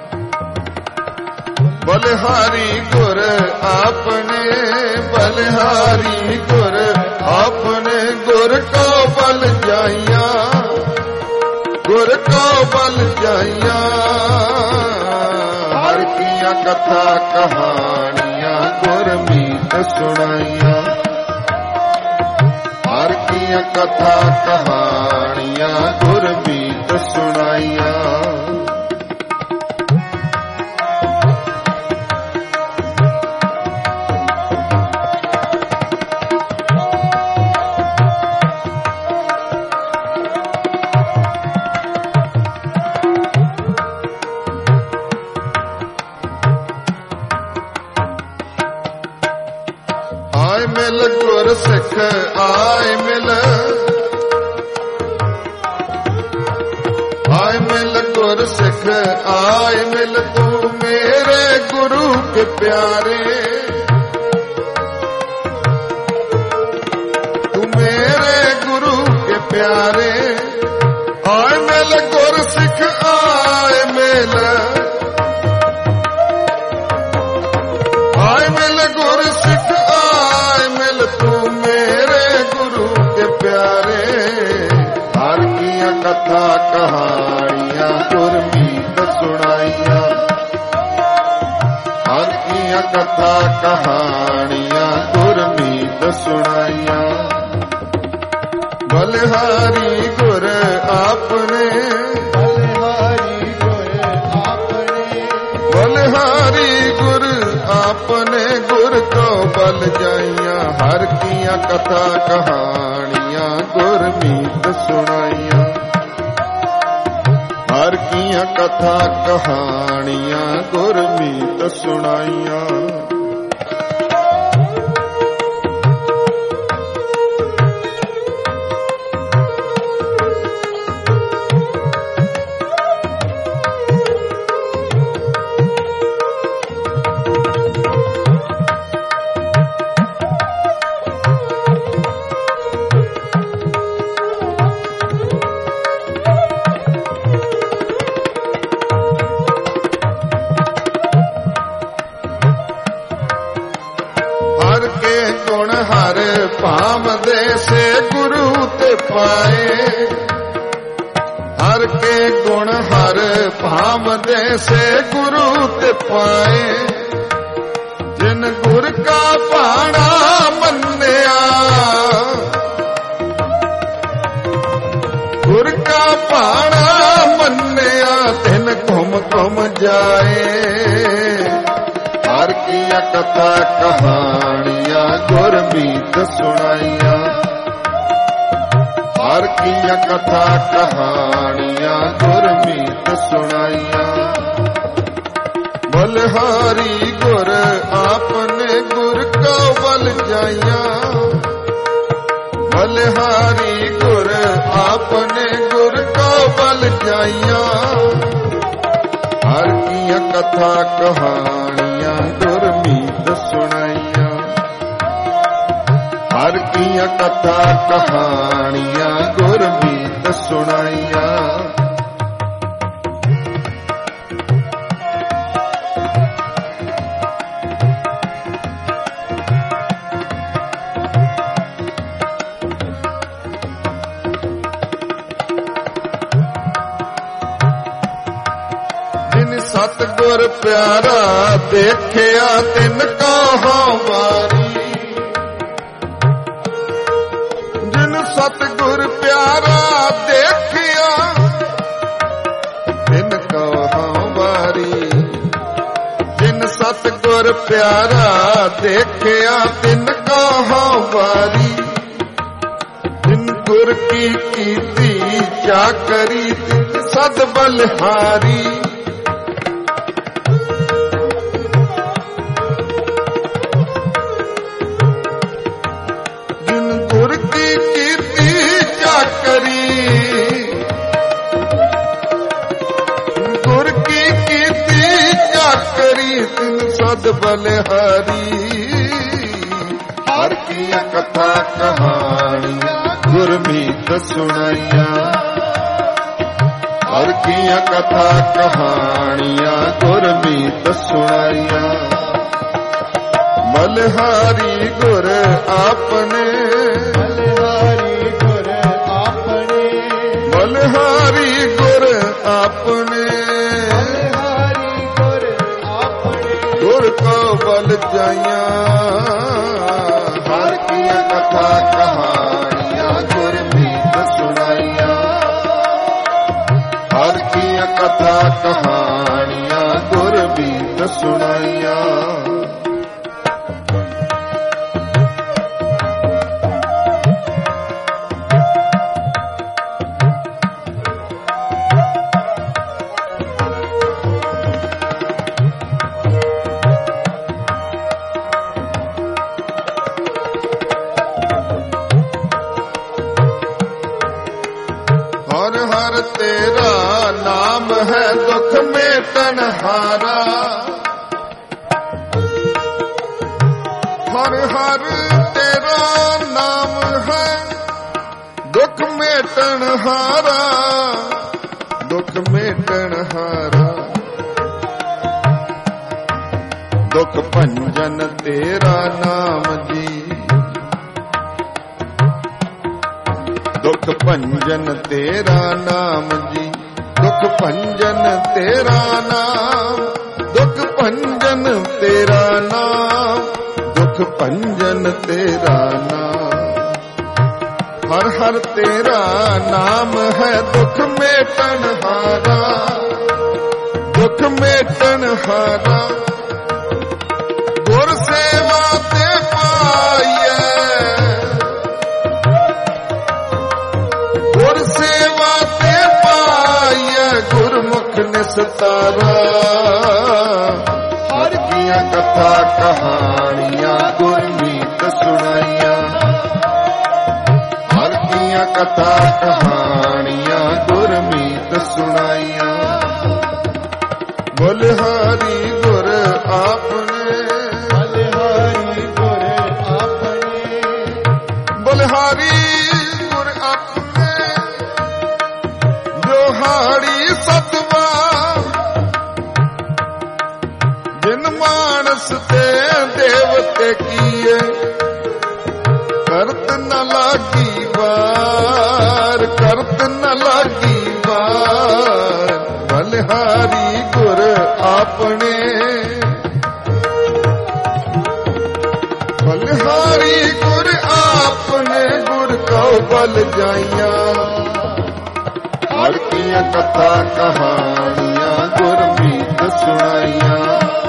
ਬਲਿਹਾਰੀ ਗੁਰ ਆਪਣੇ ਬਲਿਹਾਰੀ ਗੁਰ ਆਪਣੇ ਗੁਰ ਕੋ ਬਲ ਜਾਈਆਂ। ਗੁਰ ਕੋ ਬਲ ਜਾਈਆਂ। ਹਰ ਕੀਆਂ ਕਥਾ ਕਹਾਣੀਆਂ ਗੁਰਮੀਤ ਸੁਣਾਈਆਂ। ਹਰ ਕੀਆਂ ਕਥਾ ਕਹਾਣੀਆਂ ਗੁਰਮੀਤ ਸੁਣਾਈਆਂ। ਆਏ ਮਿਲ ਗੁਰ ਸਿੱਖ ਆਏ ਮਿਲ। ਆਏ ਮਿਲ ਗੁਰ ਸਿੱਖ ਆਏ ਮਿਲ ਤੂੰ ਮੇਰੇ ਗੁਰੂ ਕੇ ਪਿਆਰੇ। ਤੂੰ ਮੇਰੇ ਗੁਰੂ ਕੇ ਪਿਆਰੇ। ਆਏ ਮਿਲ ਗੁਰ ਸਿੱਖ ਆਏ ਮਿਲ। ਆਏ ਮਿਲ ਗੁਰ ਸਿੱਖ ਆਏ ਮਿਲ ਤੂੰ ਮੇਰੇ ਗੁਰੂ ਕੇ ਪਿਆਰੇ। ਹਰ ਕੀਆਂ ਕਥਾ ਕਹਾਣੀਆਂ ਗੁਰਮੀਤ ਸੁਣਾਈਆਂ। ਹਰ ਕੀਆਂ ਕਥਾ ਕਹਾਣੀਆਂ ਗੁਰਮੀਤ ਸੁਣਾਈਆਂ। ਬਲਿਹਾਰੀ ਗੁਰ ਆਪਣੇ ਬਲਿਹਾਰੀ ਗੁਰ ਆਪਣੇ ਬਲਿਹਾਰੀ ਗੁਰ ਆਪਣੇ ਗੁਰ ਕੋ ਬਲ ਜਾਈਆਂ। ਹਰ ਕੀਆਂ ਕਥਾ ਕਹਾਣੀਆਂ ਗੁਰਮੀਤ ਸੁਣਾਈਆਂ। ਹਰ ਕੀਆਂ ਕਥਾ ਕਹਾਣੀਆਂ ਗੁਰਮੀਤ ਸੁਣਾਈਆਂ। ਹਰ ਕੇ ਗੁਣ ਹਰ ਭਾਵਦੇ ਸੇ ਗੁਰੂ ਤੇ ਪਾਏ। ਹਰ ਕੇ ਗੁਣ ਹਰ ਭਾਵਦੇ ਸੇ ਗੁਰੂ ਤੇ ਪਾਏ। ਜਿਨ ਗੁਰ ਕਾ ਭਾਣਾ ਮੰਨਿਆ। ਗੁਰ ਕਾ ਭਾਣਾ ਮੰਨਿਆ ਤਿਨ ਘੁਮ ਘੁਮ ਜਾਏ। ਹਰ ਕੀਆਂ ਕਥਾ ਕਹਾਣੀਆਂ ਗੁਰਮੀਤ ਸੁਣਾਈਆਂ। ਹਰ ਕੀਆਂ ਕਥਾ ਕਹਾਣੀਆਂ ਗੁਰਮੀਤ ਸੁਣਾਈਆਂ। ਬਲਿਹਾਰੀ ਗੁਰ ਆਪਣੇ ਗੁਰ ਕੋ ਬਲ ਜਾਈਆਂ। ਬਲਿਹਾਰੀ ਗੁਰ ਆਪਣੇ ਗੁਰ ਕੋ ਬਲ ਜਾਈਆਂ। ਹਰ ਕੀਆਂ ਕਥਾ ਕਹਾਣੀਆਂ ਗੁਰਮੀਤ ਸੁਣਾਈਆਂ। ਹਰ ਕੀਆਂ ਕਥਾ ਕਹਾਣੀਆਂ ਗੁਰਮੀਤ ਸੁਣਾਈਆਂ। ਸਤਿਗੁਰ ਪਿਆਰਾ ਦੇਖਿਆ ਤਿਨ ਕਹਾਂ ਵਾਰੀ। ਜਿਨ ਸਤਿਗੁਰ ਪਿਆਰਾ ਦੇਖਿਆ ਤਿਨ ਕਹਾਂ ਵਾਰੀ। ਜਿਨ ਸਤਿਗੁਰ ਪਿਆਰਾ ਦੇਖਿਆ ਤਿਨ ਕਹਾਂ ਵਾਰੀ। ਜਿਨ ਗੁਰ ਕੀ ਕੀਤੀ ਚਾਕਰੀ ਸਦ ਬਲਿਹਾਰੀ। ਸਦ ਬਲਿਹਾਰੀ। ਹਰ ਕੀਆਂ ਕਥਾ ਕਹਾਣੀਆਂ ਗੁਰਮੀਤ ਸੁਣਾਈਆਂ। ਹਰ ਕੀਆਂ ਕਥਾ ਕਹਾਣੀਆਂ ਗੁਰਮੀਤ ਸੁਣਾਈਆਂ। ਬਲਿਹਾਰੀ ਗੁਰ ਆਪਣੇ। ਬਲਿਹਾਰੀ ਗੁਰ ਆਪਣੇ। ਬਲਿਹਾਰੀ ਗੁਰ ਆਪਣੇ। ਗੁਰ ਕੋ ਬਲ ਜਾਈਆਂ। ਹਰ ਕੀਆਂ ਕਥਾ ਕਹਾਣੀਆਂ ਗੁਰਮੀਤ ਸੁਣਾਈਆਂ। ਹਰ ਕੀਆਂ ਕਥਾ ਕਹਾਣੀਆਂ ਗੁਰਮੀਤ ਸੁਣਾਈਆਂ। ਹਰ ਹਰ ਤੇਰਾ ਨਾਮ ਹੈ ਦੁਖ ਮੇਟਨ ਹਾਰਾ। ਹਰ ਹਰ ਤੇਰਾ ਨਾਮ ਹੈ ਦੁਖ ਮੇਟਨ ਹਾਰਾ। ਦੁਖ ਮੇਟਨ ਹਾਰਾ। ਦੁਖ ਭੰਜਨ ਤੇਰਾ ਨਾਮ ਜੀ। ਦੁਖ ਭੰਜਨ ਤੇਰਾ ਨਾਮ ਜੀ। ਦੁਖ ਭੰਜਨ ਤੇਰਾ ਨਾਮ। ਦੁਖ ਭੰਜਨ ਤੇਰਾ ਨਾਮ। ਦੁਖ ਭੰਜਨ ਤੇਰਾ ਨਾਮ। ਹਰ ਹਰ ਤੇਰਾ ਨਾਮ ਹੈ ਦੁਖ ਮੇਟਨ ਹਾਰਾ। ਦੁਖ ਮੇਟਨ ਹਾਰਾ। ਗੁਰ ਸੇਵਾ ਤੇ ਪਾਈਐ। ਗੁਰ ਸੇਵਾ ਤੇ ਪਾਈਐ ਗੁਰਮੁਖ ਨਿਸਤਾਰਾ। ਹਰ ਕੀਆਂ ਕਥਾ ਕਹਾਣੀਆਂ ਗੁਰਮੀਤ ਸੁਣਾਈਆਂ। ਹਰ ਕੀਆਂ ਕਥਾ ਕਹਾਣੀਆਂ ਗੁਰਮੀਤ ਸੁਣਾਈਆਂ। ਬਲਿਹਾਰੀ ਗੁਰ ਆਪਣੇ। ਬਲਿਹਾਰੀ ਗੁਰ ਆਪਣੇ। ਬਲਿਹਾਰੀ ਗੁਰ ਆਪਣੇ। ਜੋਹਾੜੀ ਸਤਵਾ ਜਿਨ ਮਾਨਸ ਤੇ ਦੇਵਤੇ ਕੀਏ। ਕਰਤ ਨ ਲਾਗੀ ਵਾਰ। ਕਰਤ ਨ ਲਾਗੀ ਵਾਰ। ਬਲਿਹਾਰੀ ਗੁਰ ਆਪਣੇ। ਬਲਿਹਾਰੀ ਗੁਰ ਆਪਣੇ। ਗੁਰ ਕਉ ਬਲ ਜਾਈਆਂ। ਹਰ ਕੀਆਂ ਕਥਾ ਕਹਾਣੀਆਂ ਗੁਰਮੀਤ ਸੁਣਾਈਆਂ।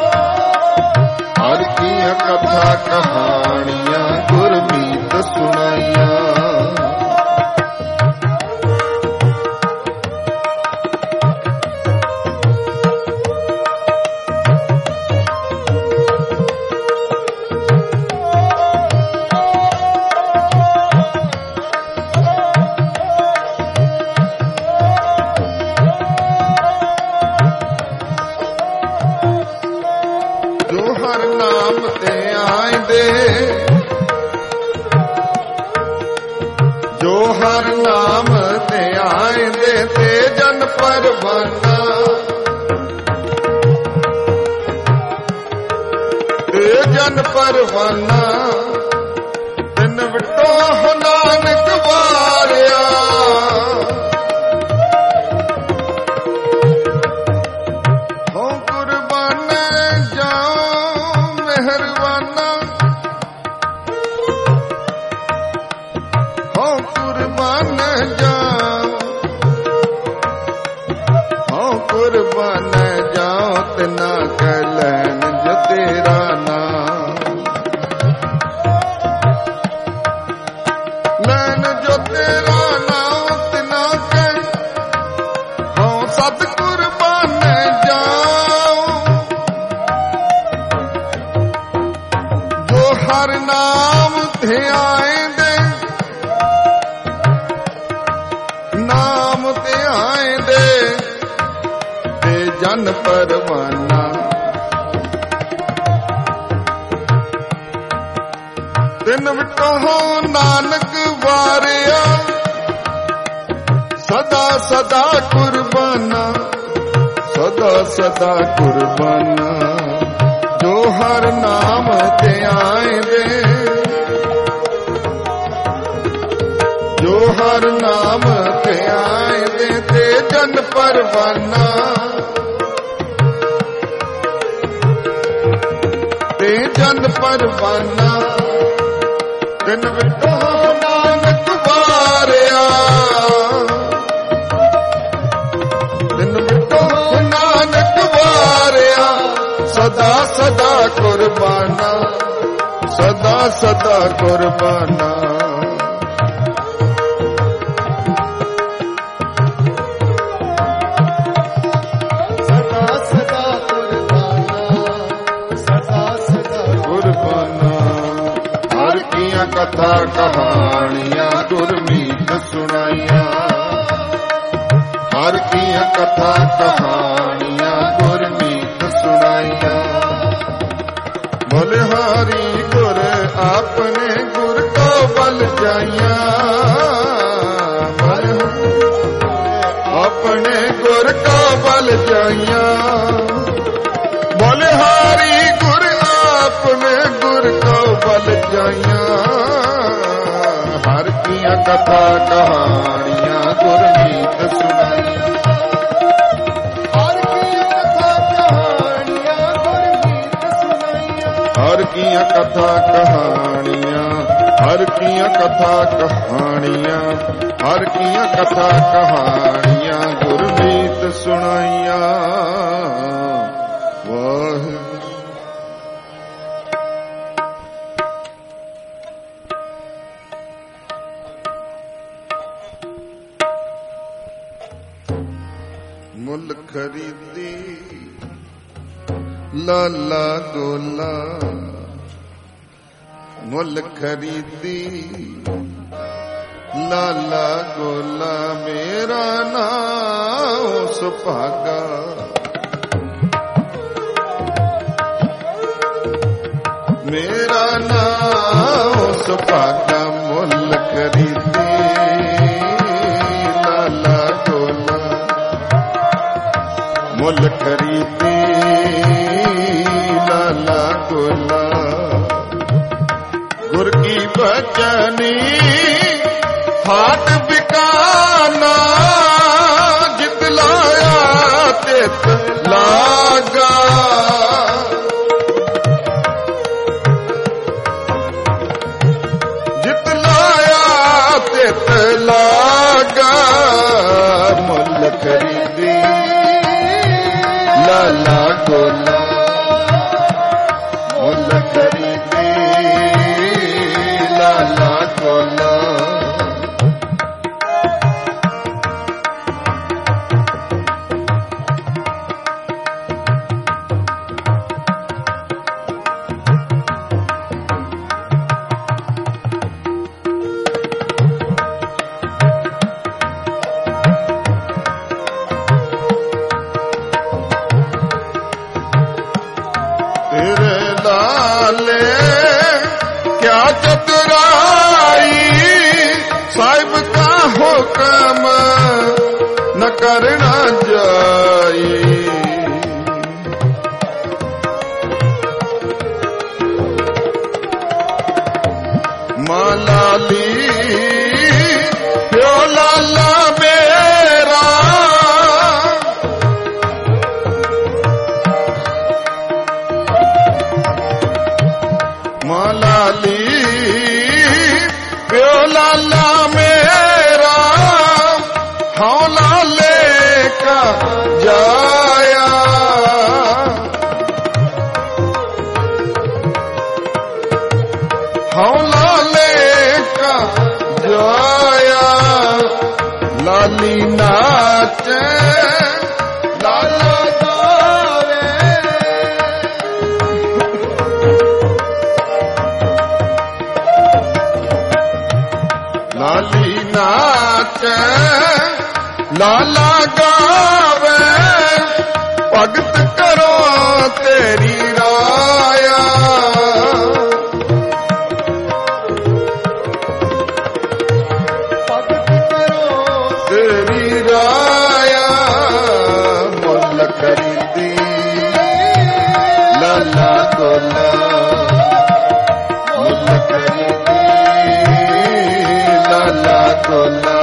ਹਰ ਕੀਆਂ ਕਥਾ ਕਹਾਣੀਆਂ ਗੁਰਮੀਤ ਸੁਣਾਈਆਂ। ਹਰ ਨਾਮ ਧਿਆਇਂਦੇ ਤੇ ਜਨ ਪਰਵਾਨਾ ਤੇ ਜਨ ਪਰਵਾਨਾ ਤਿਨ ਵਿਟੋ ਨਾਨਕ ਵਾਰਿਆ ਹੋ ਕੁਰਬਾਨ ਜਾਓ ਮਿਹਰਬਾਨਾ ਹੋ ਕੁਰਬਾਨ ਜਾਓ ਹੋ ਕੁਰਬਾਨ ਜਾਓ ਤਿਨਾ ਕਹਿ ਲੈਣ ਜੋ ਤੇਰਾ ਨਾਮ ਲੈਣ ਜੋ ਤੇਰਾ ਨਾਮ ਤਿਨਾ ਕਹਿ ਹੋ ਸਤ ਕੁਰਬਾਨ ਜਾਓ ਜੋ ਹਰ ਨਾਮ ਧਿਆਇਂਦੇ ਨਾਮ ਧਿਆਇਂਦੇ ਤੇ ਜਨ ਪਰਵਾਨਾ ਤਿਨ ਵਿਟੋ ਨਾਨਕ ਵਾਰਿਆ ਸਦਾ ਸਦਾ ਕੁਰਬਾਨਾ ਸਦਾ ਸਦਾ ਕੁਰਬਾਨਾ ਜੋ ਹਰ ਨਾਮ ਧਿਆਇਂਦੇ ਜੋ ਹਰ ਨਾਮ ਧਿਆਇਂਦੇ ਤੇ ਜਨ ਪਰਵਾਨਾ ਤੇ ਜਨ ਪਰਵਾਨਾ ਤਿਨ ਵਿਟੋ ਨਾਨਕ ਵਾਰਿਆ ਤਿਨ ਵਿਟੋ ਨਾਨਕ ਵਾਰਿਆ ਸਦਾ ਸਦਾ ਕੁਰਬਾਨਾ ਸਦਾ ਸਦਾ ਕੁਰਬਾਨਾ ਕਥਾ ਕਹਾਣੀਆਂ ਗੁਰਮੀਤ ਸੁਣਾਈਆਂ ਹਰ ਕੀਆਂ ਕਥਾ ਕਹਾਣੀਆਂ ਗੁਰਮੀਤ ਸੁਣਾਈਆਂ ਬਲਿਹਾਰੀ ਗੁਰ ਆਪਣੇ ਗੁਰ ਕੋ ਬਲ ਜਾਈਆਂ ਆਪਣੇ ਗੁਰ ਕੋ ਬਲ ਜਾਈਆਂ ਬਲਿਹਾਰੀ ਗੁਰ ਆਪਣੇ ਗੁਰ ਕੋ ਬਲ ਜਾਈਆਂ ਹਰ ਕੀਆਂ ਕਥਾ ਕਹਾਣੀਆਂ ਗੁਰਮੀਤ ਸੁਣਾਈਆਂ ਹਰ ਕੀਆਂ ਕਥਾ ਕਹਾਣੀਆਂ ਗੁਰਮੀਤ ਸੁਣਾਈਆਂ ਹਰ ਕੀਆਂ ਕਥਾ ਕਹਾਣੀਆਂ ਹਰ ਕੀਆਂ ਕਥਾ ਕਹਾਣੀਆਂ ਹਰ ਕੀਆਂ ਕਥਾ ਕਹਾਣੀਆਂ ਗੁਰਮੀਤ ਸੁਣਾਈਆਂ ਵਾਹਿਗੁਰੂ ਮੁੱਲ ਖਰੀਦੀ ਲਾਲਾ ਗੋਲਾ ਮੁੱਲ ਖਰੀਦੀ ਲਾਲਾ ਗੋਲਾ ਮੇਰਾ ਨਾਮ ਸੁਭਾਗਾ ਮੇਰਾ ਨਾਮ ਸੁਭਾਗਾ ਮੁੱਲ ਖਰੀਦੀ ਲਾਲਾ ਗੋਲਾ ਮੁੱਲ ਖਰੀਦੀ ਲਾਲਾ ਗੋਲਾ ਗੁਰ ਕੀ ਬਚਨੀ ਹਾਟ ਬਿਕਾਨਾ ਜਿਤ ਲਾਇਆ ਤਿਤ ਲਾਗਾ ਜਿਤ ਲਾਇਆ ਤਿਤ ਲਾਗਾ ਮੁੱਲ ਖਰੀਦੀ ਲਾਲਾ ਗੋਲਾ ਮੁੱਲ ਖਰੀਦੀ ਲਾਲਾ ਗੋਲਾ ਕਿਆ ਚਤੁਰਾਈ ਸਾਹਿਬ ਕਾ करना जाई। मां लाली प्यो लाला मेरा, मां लाली प्यो लाला मेरा, हौला लेकर जाया। हौला लेकर जाया। लाली नाचे लाला गावे, लाली नाचे लाला गावे, भगत करो तेरी राया। भगत करो तेरी राया, मुल खरीदी लाला गोला, मुल खरीदी लाला गोला।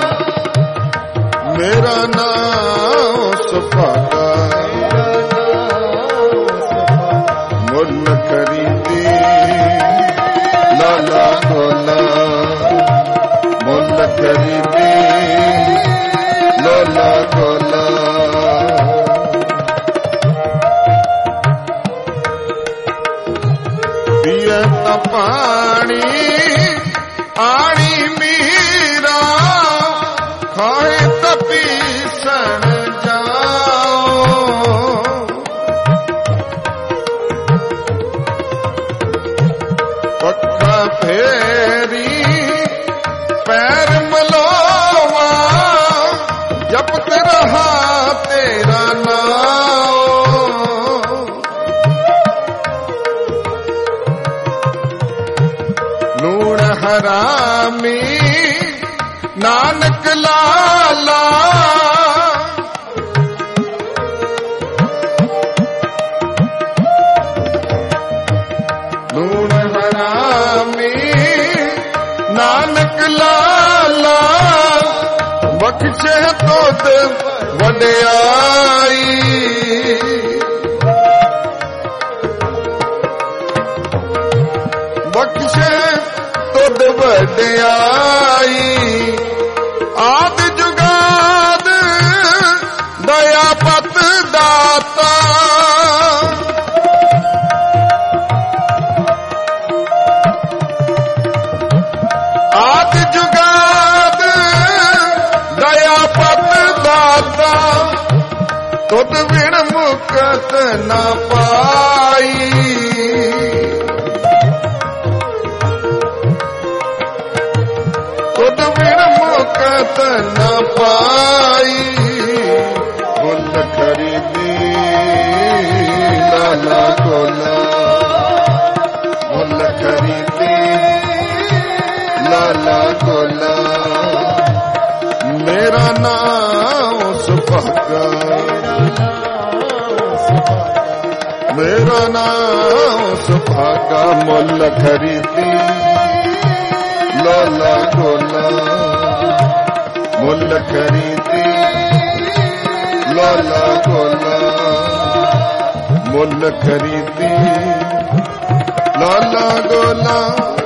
मेरा नाम सुभागा, मुल खरीदी लाला गोला, मुल खरीदी लाला गोला। पिए त पानी आणी मीरा, खाए त पीसण जाओ। पक्का फेरी पैर मलोवा, जपत रहा तेरा नाम। लूण हरामी नानक लाला, लूण हरामी नानक लाला, बख्शे तुध वड्याई। बख्शे तुध वड्याई। आद जुगाद दया पत दाता, आद जुगाद दया पत दाता, तुद बिन मुकत न पाई। तुद बिन मुकत न पाई। मुल खरीदी लाला गोला, मुल खरीदी लाला गोला। मेरा नाम सुभागा, मेरा नाम सुभागा। मुल खरीदी लाला गोला, मुल खरीदी लाला गोला, मुल खरीदी लाला गोला।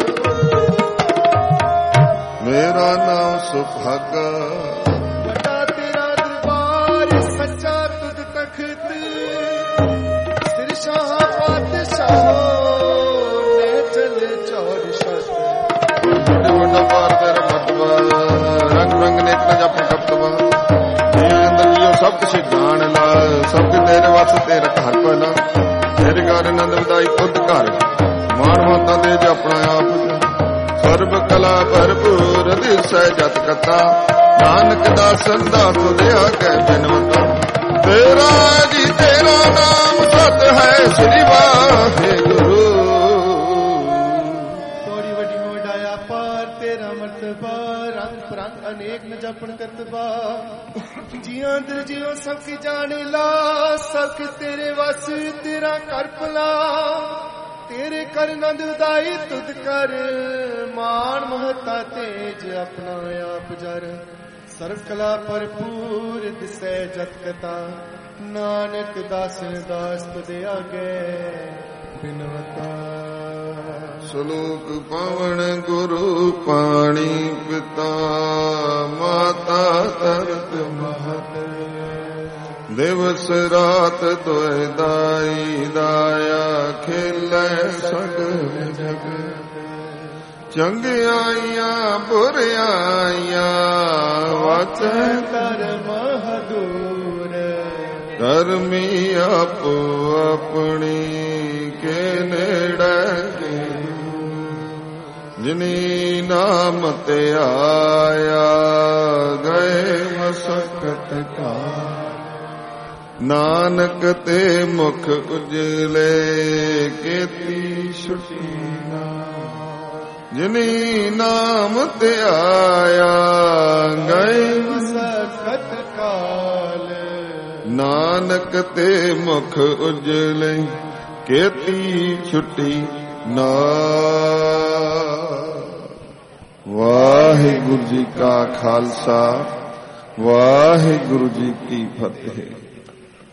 मेरा नाम सुभागा। बड़ा तेरा दरबार सच्चा तुझ तख्त, सिर शाह पातशाह ने चले चौर शत। बड़े बड़ा पार तेरा मतबा, रंग रंग ने इतना जप कपतवा। मेरे अंदर जो सब कुछ जान ला, सब तेरे वास्ते रख हर पहला। तेरे घर नंद विदाई खुद घर, मार माता दे अपना आप। सर्व कला भरपूर दिसै जत कथा, नानक दासन दास दिया कै बिनवता। तेरा जी तेरा नाम सत है श्री वाहेगुरु। थोड़ी वडी मोडाया पार तेरा मर्तबा, रंग प्रंग अनेक न जपन करतबा। जिया अंदर जियो सब की जान ला, सब के तेरे वस तेरा कर भला, तेरे कर नंद उदाई तुद कर, मान महता तेज अपना आप जर, सर्व कला भरपूर दिसै जत कथा, नानक दासन दास तुदे आगे बिनवता। ਸ਼ਲੋਕ ਪਵਨ ਗੁਰੂ ਪਾਣੀ ਪਿਤਾ ਮਾਤਾ ਤਰਤ ਮਹਤ, ਦਿਵਸ ਰਾਤ ਦੁਇ ਦਾਈ ਦਾਇਆ ਖੇਲੇ ਸਗਲ ਜਗਤ, ਚੰਗਿਆਈਆਂ ਬੁਰਿਆਈਆਂ ਵਾਚੈ ਧਰਮ ਹਦੂਰ, ਕਰਮੀ ਆਪੋ ਆਪਣੀ ਕੇ ਨੇੜੇ, ਜਿਨੀ ਨਾਮ ਤੇ ਆਇਆ ਗਏ ਮਸਕਤ ਕਾ, ਨਾਨਕ ਤੇ ਮੁਖ ਉਜਲੇ ਕੀਤੀ ਛੁਟੀ ਨਾ, ਜਿਨੀ ਨਾਮ ਤੇ ਆਇਆ ਗਏ ਮਸਕਤ ਕਾਲ, ਨਾਨਕ ਤੇ ਮੁਖ ਉਜਲੇ ਕੀਤੀ ਛੁਟੀ ਨਾ। ਵਾਹਿਗੁਰੂ ਜੀ ਕਾ ਖਾਲਸਾ, ਵਾਹਿਗੁਰੂ ਜੀ ਕੀ ਫਤਿਹ।